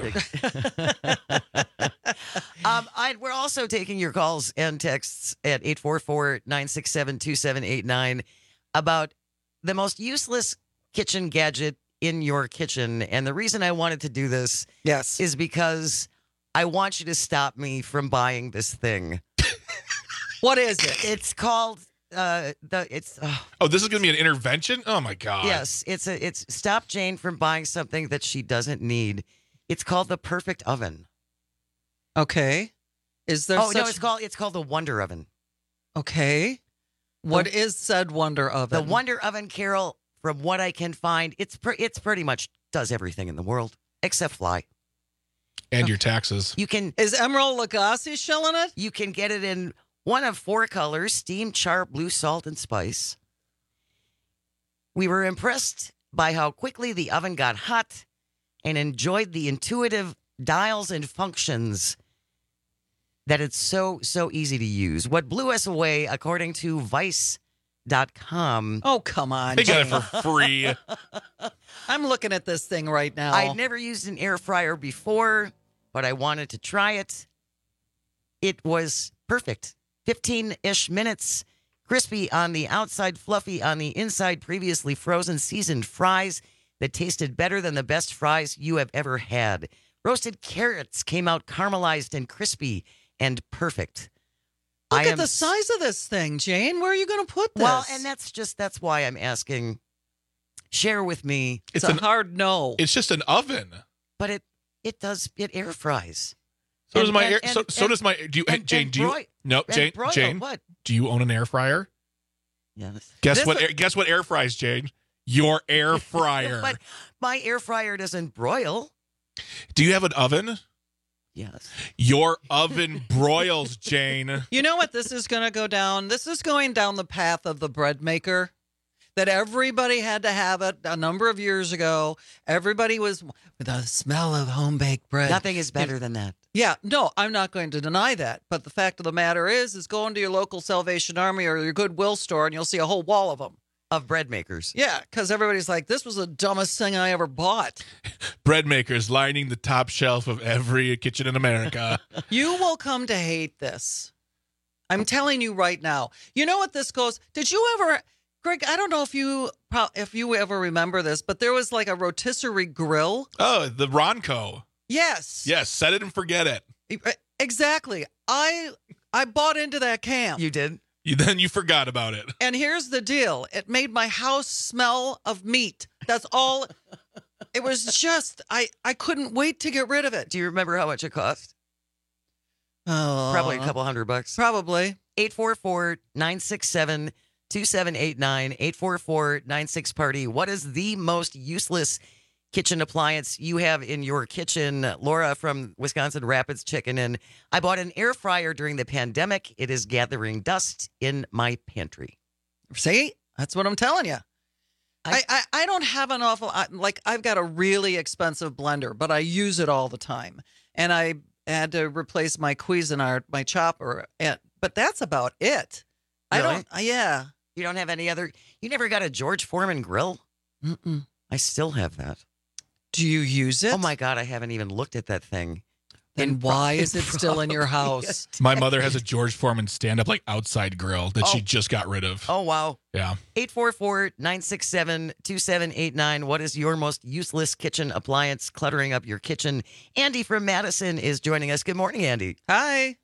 We're also taking your calls and texts at 844-967-2789 about the most useless kitchen gadget in your kitchen. And the reason I wanted to do this is because I want you to stop me from buying this thing. What is it? It's called Oh, this is going to be an intervention? Oh my God. Yes, it's stop Jane from buying something that she doesn't need. It's called the Perfect Oven. Okay. Is there no, it's called the Wonder Oven. Okay. What is said Wonder Oven? The Wonder Oven, Carol, from what I can find, it's pretty much does everything in the world except fly. And your taxes. Is Emerald Lagasse shelling it? You can get it in one of 4 colors: steam, char, blue, salt, and spice. We were impressed by how quickly the oven got hot and enjoyed the intuitive dials and functions that it's so easy to use. What blew us away, according to Vice.com. Oh, come on. They got it for free. I'm looking at this thing right now. I'd never used an air fryer before, but I wanted to try it. It was perfect. 15-ish minutes, crispy on the outside, fluffy on the inside, previously frozen, seasoned fries that tasted better than the best fries you have ever had. Roasted carrots came out caramelized and crispy and perfect. Look at the size of this thing, Jane. Where are you going to put this? Well, and that's why I'm asking. Share with me. It's a hard no. It's just an oven. But it air fries. So does my Jane, What? Do you own an air fryer? Yes. Guess what air fries, Jane? Your air fryer. But my air fryer doesn't broil. Do you have an oven? Yes. Your oven broils, Jane. You know what this is going to go down? This is going down the path of the bread maker. That everybody had to have it a number of years ago. Everybody was with the smell of home-baked bread. Nothing is better than that. Yeah, no, I'm not going to deny that. But the fact of the matter is go into your local Salvation Army or your Goodwill store and you'll see a whole wall of them. Of bread makers. Yeah, because everybody's like, this was the dumbest thing I ever bought. Bread makers lining the top shelf of every kitchen in America. You will come to hate this. I'm telling you right now. You know what this goes? Did you ever... Greg, I don't know if you ever remember this, but there was like a rotisserie grill. Oh, the Ronco. Yes. Yes, set it and forget it. Exactly. I bought into that camp. You did? Then you forgot about it. And here's the deal. It made my house smell of meat. That's all. It was just, I couldn't wait to get rid of it. Do you remember how much it cost? Oh. Probably a couple $100. Probably. 844-967-2789, 844-96-PARTY. What is the most useless kitchen appliance you have in your kitchen? Laura from Wisconsin Rapids checking in. I bought an air fryer during the pandemic. It is gathering dust in my pantry. See? That's what I'm telling you. I don't have an awful, I've got a really expensive blender, but I use it all the time. And I had to replace my Cuisinart, my chopper, but that's about it. Really? Yeah. You don't have any other, you never got a George Foreman grill? Mm-mm. I still have that. Do you use it? Oh my God, I haven't even looked at that thing. Then why is it still in your house? My mother has a George Foreman stand-up outside grill that she just got rid of. Oh, wow. Yeah. 844-967-2789. What is your most useless kitchen appliance cluttering up your kitchen? Andy from Madison is joining us. Good morning, Andy. Hi.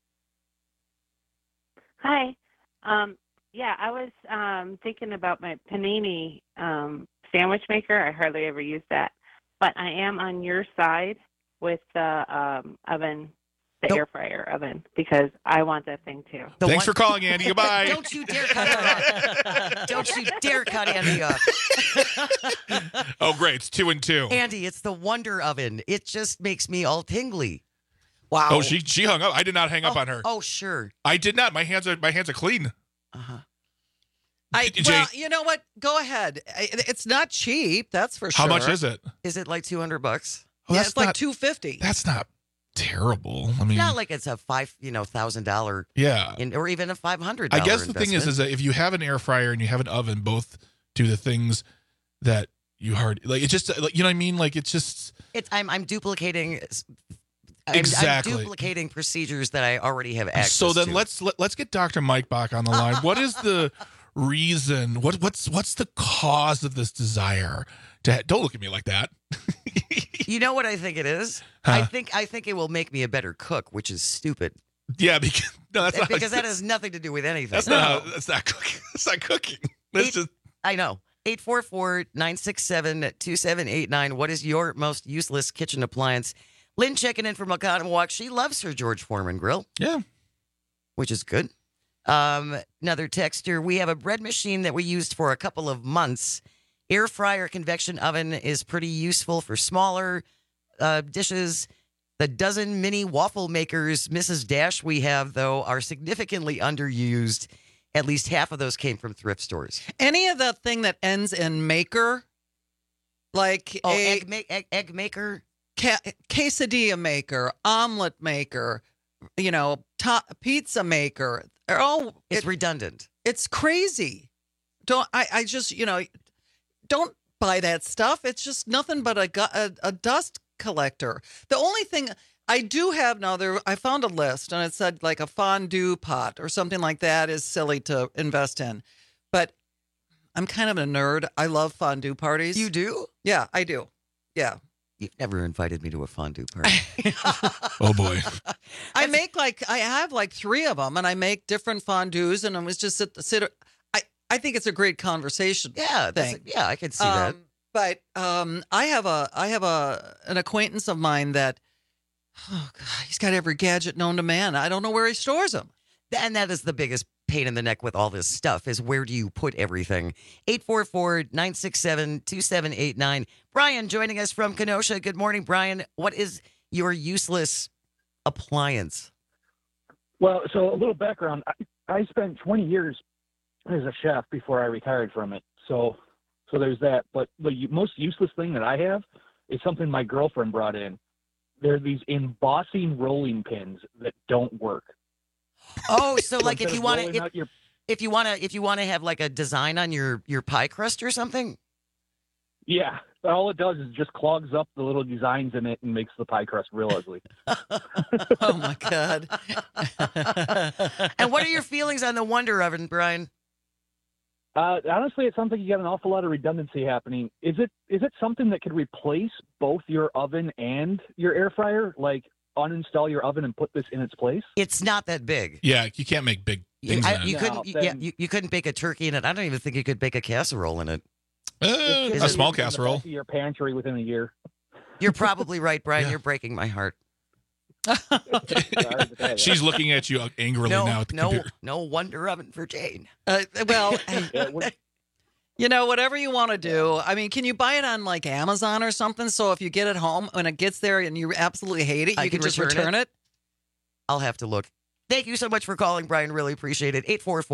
Hi. Yeah, I was thinking about my panini sandwich maker. I hardly ever use that. But I am on your side with the oven, the air fryer oven, because I want that thing too. Thanks for calling, Andy. Goodbye. Don't you dare cut it off. Don't you dare cut Andy off. Oh, great. It's 2 and 2. Andy, it's the Wonder Oven. It just makes me all tingly. Wow. Oh, she hung up. I did not hang up on her. Oh, sure. I did not. My hands are clean. Uh-huh. Well, you know what? Go ahead. It's not cheap, that's for sure. How much is it? Is it like $200? Oh, yeah, it's like $250. That's not terrible. I mean, not like it's a $5,000, yeah, or even a $500. I guess the thing is that if you have an air fryer and you have an oven, both do the things that you like. It's just like, you know what I mean? Like it's just. I'm duplicating. Exactly. I'm duplicating procedures that I already have access to. So then to. let's get Dr. Mike back on the line. What is the reason? What's the cause of this desire to? Don't look at me like that. You know what I think it is? Huh? I think it will make me a better cook, which is stupid. Yeah, because that has nothing to do with anything. That's not cooking. That's not cooking. I know. 844-967-2789. What is your most useless kitchen appliance? Lynn checking in from Oconomowoc. She loves her George Foreman grill. Yeah. Which is good. Another texter. We have a bread machine that we used for a couple of months. Air fryer convection oven is pretty useful for smaller dishes. The dozen mini waffle makers Mrs. Dash we have, though, are significantly underused. At least half of those came from thrift stores. Any of that thing that ends in maker, like egg maker, quesadilla maker, omelet maker, pizza maker. It's redundant. It's crazy. Don't buy that stuff. It's just nothing but a dust collector. The only thing I do have now, I found a list and it said like a fondue pot or something like that is silly to invest in. But I'm kind of a nerd. I love fondue parties. You do? Yeah, I do. Yeah. You've never invited me to a fondue party. Oh boy. I have like 3 of them and I make different fondues and I was just I think it's a great conversation. Yeah, I can see that. But I have an acquaintance of mine that, oh God, he's got every gadget known to man. I don't know where he stores them. And that is the biggest pain in the neck with all this stuff is where do you put everything? 844-967-2789. Brian joining us from Kenosha. Good morning, Brian. What is your useless appliance? Well, so a little background. I spent 20 years as a chef before I retired from it. So there's that. But the most useless thing that I have is something my girlfriend brought in. There are these embossing rolling pins that don't work. Oh, so like if you want to have like a design on your pie crust or something? Yeah. All it does is just clogs up the little designs in it and makes the pie crust real ugly. Oh my God. And what are your feelings on the Wonder Oven, Brian? Honestly, it sounds like you got an awful lot of redundancy happening. Is it something that could replace both your oven and your air fryer? Like uninstall your oven and put this in its place? It's not that big. Yeah, you can't make big things in it. You couldn't bake a turkey in it. I don't even think you could bake a casserole in it. A small casserole. In your pantry within a year. You're probably right, Brian. Yeah. You're breaking my heart. She's looking at you angrily now at the computer. No Wonder Oven for Jane. Whatever you want to do. I mean, can you buy it on like Amazon or something? So if you get it home, when it gets there and you absolutely hate it, you can just return it? I'll have to look. Thank you so much for calling, Brian. Really appreciate it.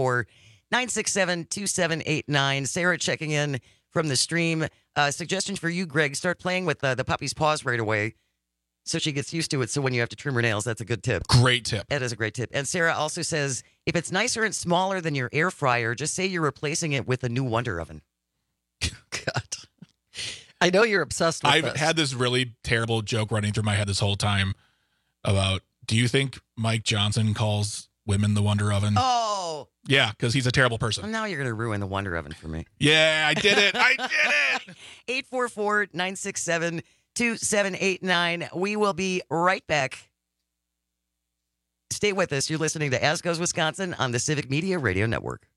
844-967-2789. Sarah checking in from the stream. Suggestion for you, Greg, start playing with the puppy's paws right away so she gets used to it. So when you have to trim her nails, that's a good tip. Great tip. That is a great tip. And Sarah also says, if it's nicer and smaller than your air fryer, just say you're replacing it with a new Wonder Oven. God. I know you're obsessed with I've this. had this really terrible joke running through my head this whole time about, do you think Mike Johnson calls women the Wonder Oven? Oh. Yeah, because he's a terrible person. Well, now you're going to ruin the Wonder Oven for me. Yeah, I did it. I did it. 844-967-2789. We will be right back. Stay with us. You're listening to As Goes Wisconsin on the Civic Media Radio Network.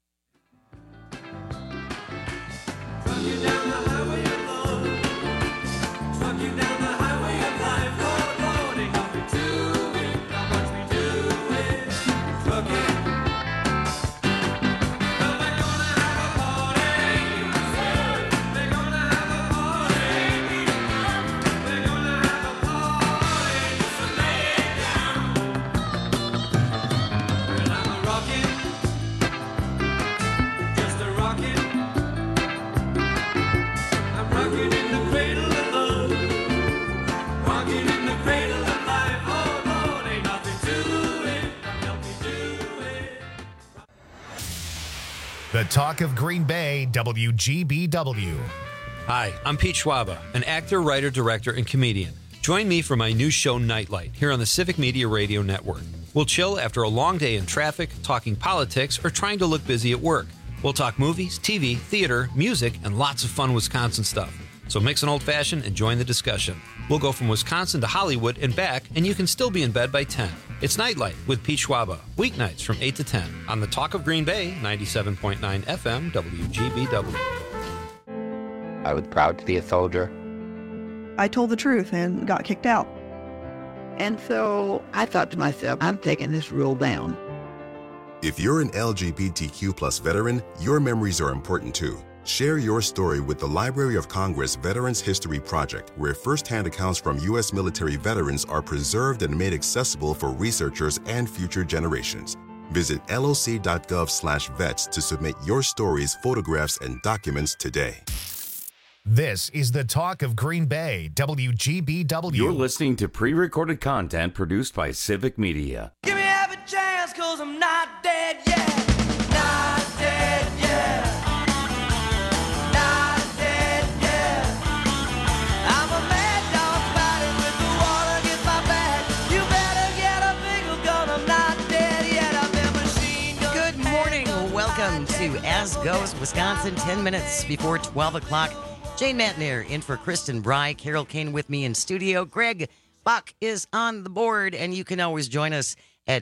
The Talk of Green Bay, WGBW. Hi, I'm Pete Schwaba, an actor, writer, director, and comedian. Join me for my new show, Nightlight, here on the Civic Media Radio Network. We'll chill after a long day in traffic, talking politics, or trying to look busy at work. We'll talk movies, TV, theater, music, and lots of fun Wisconsin stuff. So mix an old-fashioned and join the discussion. We'll go from Wisconsin to Hollywood and back, and you can still be in bed by 10. It's Nightlight with Pete Schwaba, weeknights from 8 to 10 on the Talk of Green Bay, 97.9 FM, WGBW. I was proud to be a soldier. I told the truth and got kicked out. And so I thought to myself, I'm taking this rule down. If you're an LGBTQ+ veteran, your memories are important too. Share your story with the Library of Congress Veterans History Project, where firsthand accounts from U.S. military veterans are preserved and made accessible for researchers and future generations. Visit loc.gov/vets to submit your stories, photographs, and documents today. This is the Talk of Green Bay, WGBW. You're listening to pre-recorded content produced by Civic Media. Give me half a chance, 'cause I'm not dead yet. Not dead yet. Not dead yet. I'm a mad dog fighting with the water against my back. You better get a bigger gun. I'm not dead yet. I've never seen your Good morning. Welcome to As Goes Wisconsin, 10 minutes before 12 o'clock. Jane Matner in for Kristen Bry. Carol Kane with me in studio. Greg Bach is on the board, and you can always join us at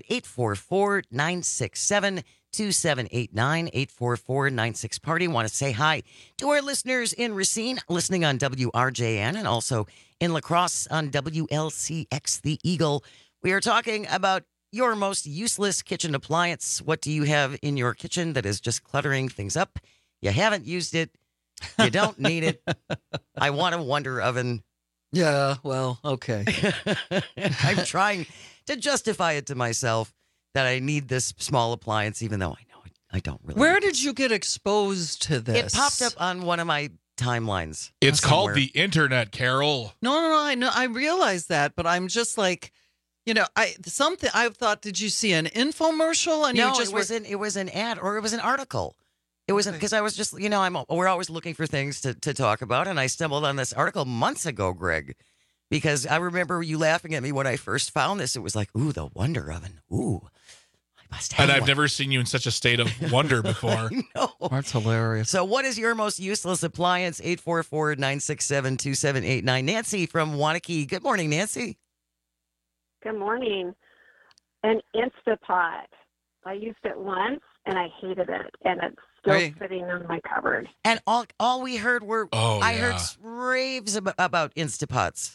844-967-2789, 844-96-PARTY. Want to say hi to our listeners in Racine, listening on WRJN, and also in La Crosse on WLCX The Eagle. We are talking about your most useless kitchen appliance. What do you have in your kitchen that is just cluttering things up? You haven't used it. You don't need it. I want a Wonder Oven. Yeah, well, okay. I'm trying to justify it to myself that I need this small appliance, even though I know I don't really. Where did you get exposed to this? It popped up on one of my timelines. It's called the internet, Carol. No, I know. I realize that, but I'm just like, I thought, did you see an infomercial? And no, you just it was an ad, or it was an article. It wasn't, because I was just, we're always looking for things to talk about, and I stumbled on this article months ago, Greg, because I remember you laughing at me when I first found this. It was like, ooh, the Wonder Oven. Ooh, I must have And I've one. never seen you in such a state of wonder before. No. That's hilarious. So what is your most useless appliance? 844-967-2789. Nancy from Wanakee. Good morning, Nancy. Good morning. An Instapot. I used it once, and I hated it, and it's still sitting in my cupboard. And all we heard were, I heard raves about Instapots.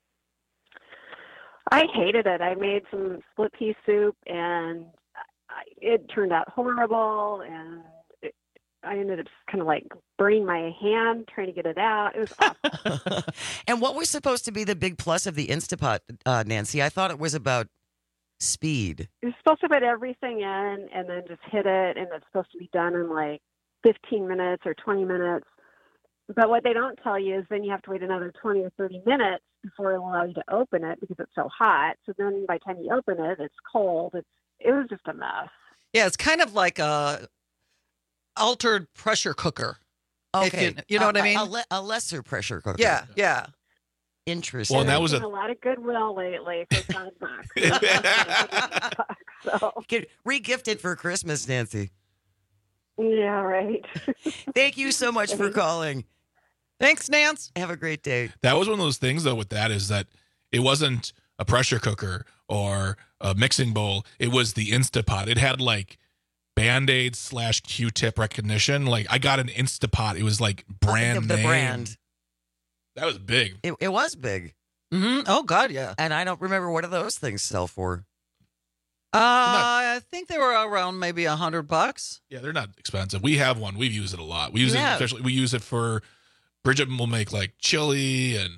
I hated it. I made some split pea soup, and it turned out horrible, and I ended up just kind of like burning my hand trying to get it out. It was awful. And what was supposed to be the big plus of the Instapot, Nancy? I thought it was about speed. You're supposed to put everything in and then just hit it, and it's supposed to be done in like 15 minutes or 20 minutes. But what they don't tell you is then you have to wait another 20 or 30 minutes before it'll allow you to open it because it's so hot. So then by the time you open it, it's cold. It was just a mess. Yeah, it's kind of like a altered pressure cooker. Okay. You know what I mean? A lesser pressure cooker. Yeah. Interesting. Well, that was a lot of goodwill lately for $5. So Get re-gifted for Christmas, Nancy. Yeah, right. Thank you so much for calling. Thanks, Nance. Have a great day. That was one of those things, though, with that is that it wasn't a pressure cooker or a mixing bowl. It was the Instapot. It had like Band-Aid / Q-tip recognition. Like I got an Instapot. It was like brand the name. brand. That was big. It was big. Mm-hmm. Oh, God, yeah. And I don't remember what do those things sell for. I think they were around maybe $100. Yeah, they're not expensive. We have one. We've used it a lot. We use it, especially we use it for Bridget will make like chili and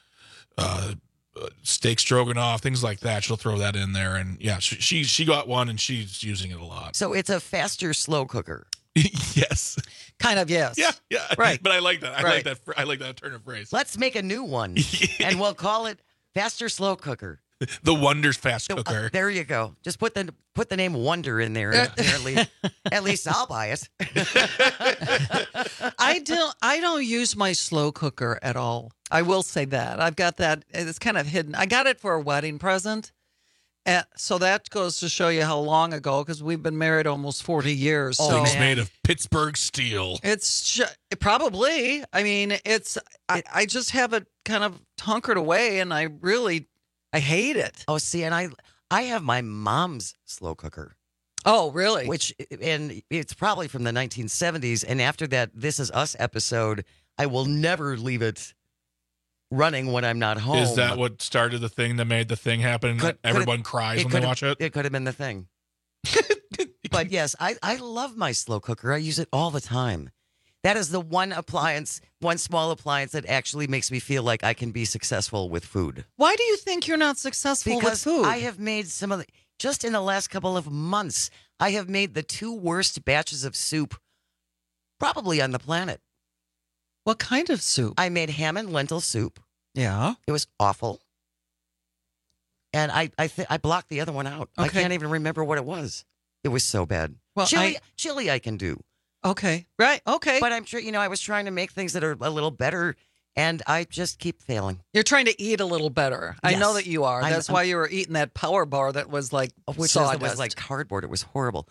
steak stroganoff, things like that. She'll throw that in there, and yeah, she got one and she's using it a lot. So it's a faster slow cooker. Yes. Kind of, yes. Yeah. Right. But I like that. I like that turn of phrase. Let's make a new one, and we'll call it faster slow cooker. The Wonder's fast cooker. There you go. Just put the name Wonder in there. Apparently, at least I'll buy it. I don't use my slow cooker at all. I will say that. I've got that. It's kind of hidden. I got it for a wedding present. So that goes to show you how long ago, because we've been married almost 40 years. Oh, so it's made of Pittsburgh steel. It's probably. I mean, I just have it kind of hunkered away, and I hate it. Oh, see, and I have my mom's slow cooker. Oh, really? And it's probably from the 1970s. And after that This Is Us episode, I will never leave it running when I'm not home. Is that what started the thing that made the thing happen? Everyone cries when they watch it? It could have been the thing. But yes, I love my slow cooker. I use it all the time. That is the one small appliance that actually makes me feel like I can be successful with food. Why do you think you're not successful with food? Because I have made just in the last couple of months, I have made the 2 worst batches of soup probably on the planet. What kind of soup? I made ham and lentil soup. Yeah. It was awful. And I blocked the other one out. Okay. I can't even remember what it was. It was so bad. Well, chili I can do. Okay. Right. Okay. But I'm sure, I was trying to make things that are a little better, and I just keep failing. You're trying to eat a little better. Yes. I know that you are. That's why you were eating that Power Bar that was like sawdust. Was like cardboard. It was horrible.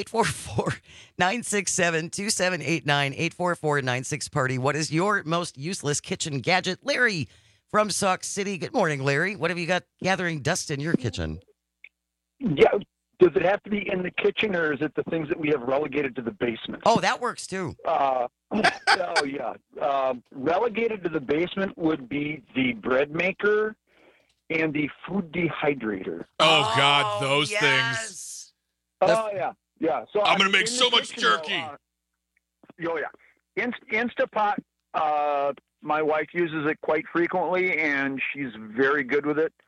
844-967-2789, 844-96-PARTY. What is your most useless kitchen gadget? Larry from Sauk City. Good morning, Larry. What have you got gathering dust in your kitchen? Yeah. Does it have to be in the kitchen, or is it the things that we have relegated to the basement? Oh, that works too. Yeah. Relegated to the basement would be the bread maker and the food dehydrator. Oh, God, those things. Oh, yeah. So I'm going to make so much jerky. Instapot, my wife uses it quite frequently, and she's very good with it.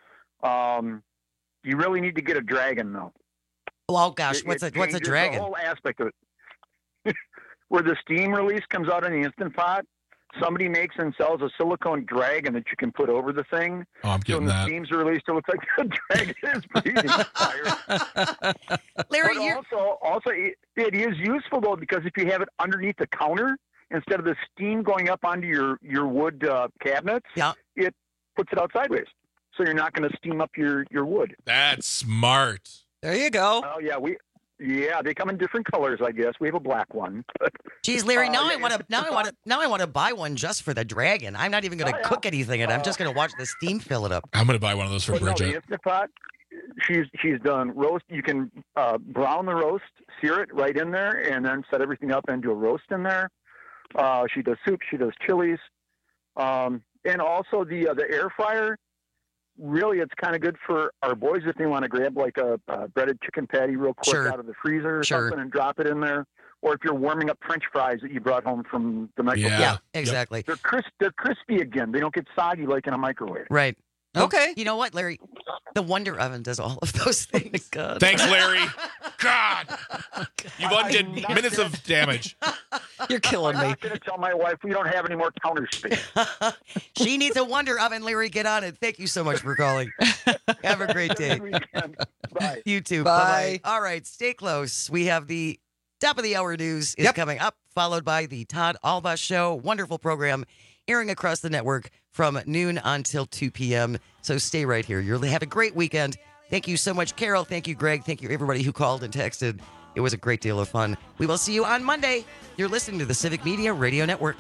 You really need to get a dragon, though. Oh, gosh, what's a dragon? The whole aspect of it. Where the steam release comes out in the Instant Pot, somebody makes and sells a silicone dragon that you can put over the thing. Oh, I'm getting that. So when the steam's released, it looks like the dragon is breathing fire. Larry, also, it is useful, though, because if you have it underneath the counter, instead of the steam going up onto your wood cabinets, it puts it out sideways. So you're not going to steam up your wood. That's smart. There you go. Oh, yeah. They come in different colors, I guess. We have a black one. Geez, Larry, now I want to buy one just for the dragon. I'm not even going to cook anything in it. I'm just going to watch the steam fill it up. I'm going to buy one of those for Bridget. The Instant Pot, she's done roast. You can brown the roast, sear it right in there, and then set everything up and do a roast in there. She does soup. She does chilies, and also the air fryer. Really, it's kind of good for our boys if they want to grab like a breaded chicken patty real quick out of the freezer or something and drop it in there. Or if you're warming up French fries that you brought home from the microwave. Yeah, exactly. They're crispy again. They don't get soggy like in a microwave. Right. Okay. You know what, Larry? The Wonder Oven does all of those things. God. Thanks, Larry. God. You've undid minutes of damage. You're killing me. I'm not going to tell my wife we don't have any more counter space. She needs a Wonder Oven, Larry. Get on it. Thank you so much for calling. Have a great day. Bye. You too. Bye. Bye-bye. All right, stay close. We have the top of the hour news is coming up, followed by the Todd Alba Show. Wonderful program airing across the network from noon until 2 p.m. So stay right here. You'll have a great weekend. Thank you so much, Carol. Thank you, Greg. Thank you, everybody who called and texted. It was a great deal of fun. We will see you on Monday. You're listening to the Civic Media Radio Network.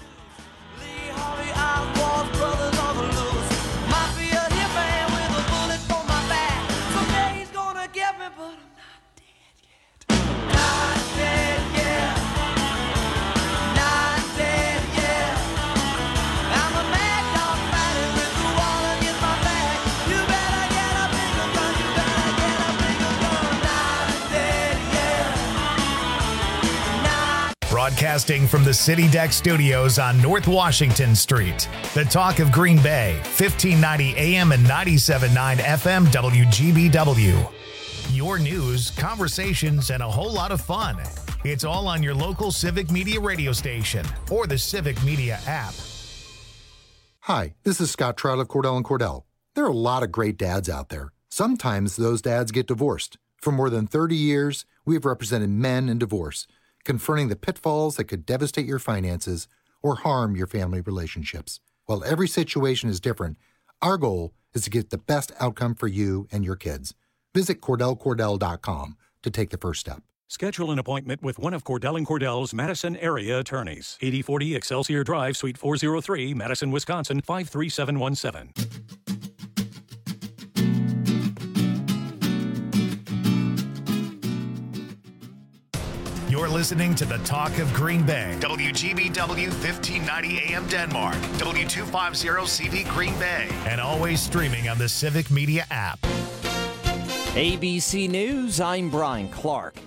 Broadcasting from the City Deck Studios on North Washington Street. The talk of Green Bay, 1590 AM and 97.9 FM WGBW. Your news, conversations, and a whole lot of fun. It's all on your local Civic Media radio station or the Civic Media app. Hi, this is Scott Trout of Cordell & Cordell. There are a lot of great dads out there. Sometimes those dads get divorced. For more than 30 years, we have represented men in divorce, confronting the pitfalls that could devastate your finances or harm your family relationships. While every situation is different, our goal is to get the best outcome for you and your kids. Visit CordellCordell.com to take the first step. Schedule an appointment with one of Cordell & Cordell's Madison area attorneys. 8040 Excelsior Drive, Suite 403, Madison, Wisconsin, 53717. You're listening to the Talk of Green Bay. WGBW 1590 AM Denmark. W250 CV Green Bay. And always streaming on the Civic Media app. ABC News, I'm Brian Clark.